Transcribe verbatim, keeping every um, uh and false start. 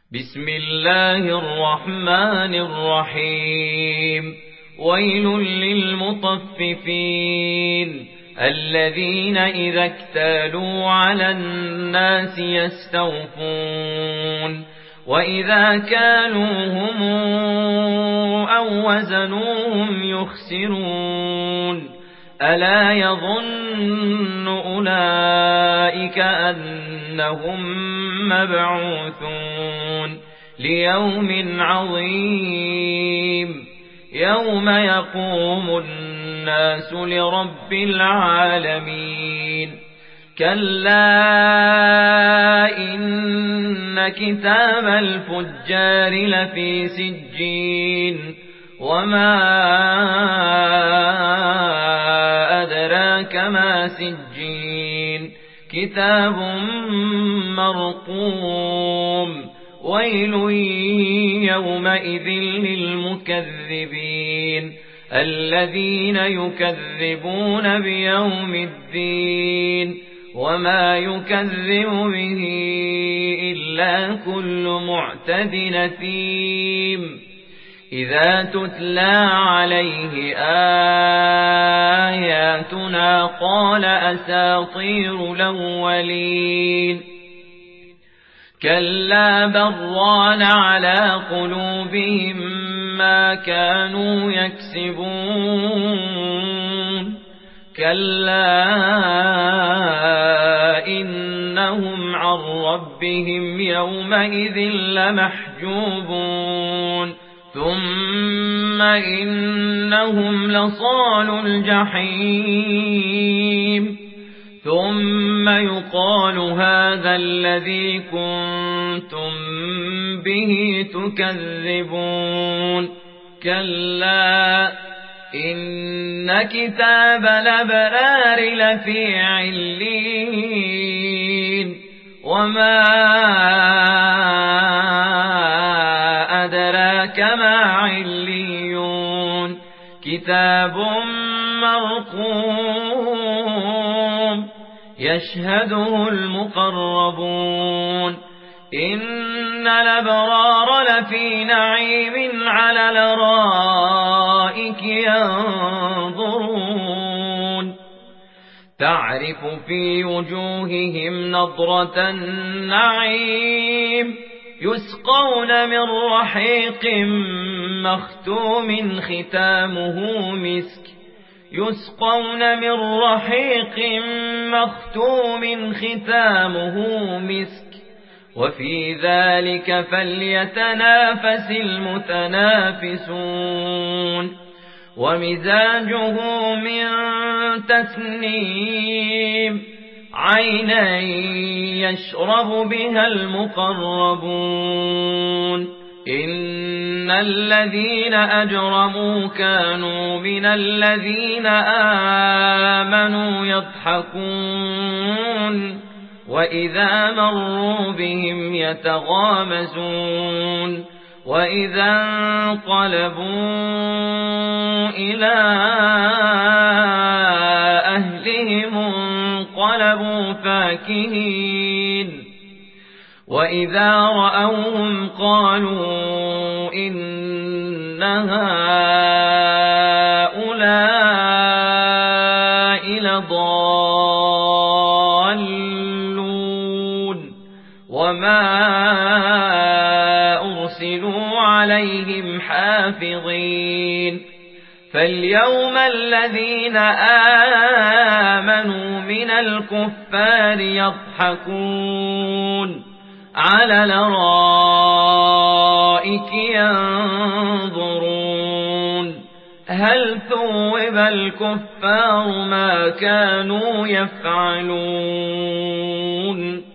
بسم الله الرحمن الرحيم ويل للمطففين الذين إذا اكتالوا على الناس يستوفون وإذا كالوهم أو وزنوهم يخسرون ألا يظن أولئك أنهم مبعوثون ليوم عظيم يوم يقوم الناس لرب العالمين كلا إن كتاب الفجار لفي سجين وما أدراك ما سجين كتاب مرقوم ويل يومئذ للمكذبين الذين يكذبون بيوم الدين وما يكذب به إلا كل معتد أثيم إذا تتلى عليه آياتنا قال أساطير الأولين كلا بران على قلوبهم ما كانوا يكسبون كلا إنهم عن ربهم يومئذ لمحجوبون ثم إنهم لصالوا الجحيم ثم يقال هذا الذي كنتم به تكذبون كلا إن كتاب الأبرار لفي عليين وما أدراك ما عليون كتاب مرقوم يشهده المقربون إن الأبرار لفي نعيم على الأرائك ينظرون تعرف في وجوههم نضرة النعيم يسقون من رحيق مختوم ختامه مسك يسقون من رحيق مختوم ختامه مسك وفي ذلك فليتنافس المتنافسون ومزاجه من تسنيم عينا يشرب بها المقربون إن الذين أجرموا كانوا من الذين آمنوا يضحكون وإذا مروا بهم يتغامزون وإذا انقلبوا إلى أهلهم انقلبوا فاكهين وإذا رأوهم قالوا إن هؤلاء لضالون وما أرسلوا عليهم حافظين فاليوم الذين آمنوا من الكفار يضحكون على الأرائك ينظرون هل ثوب الكفار ما كانوا يفعلون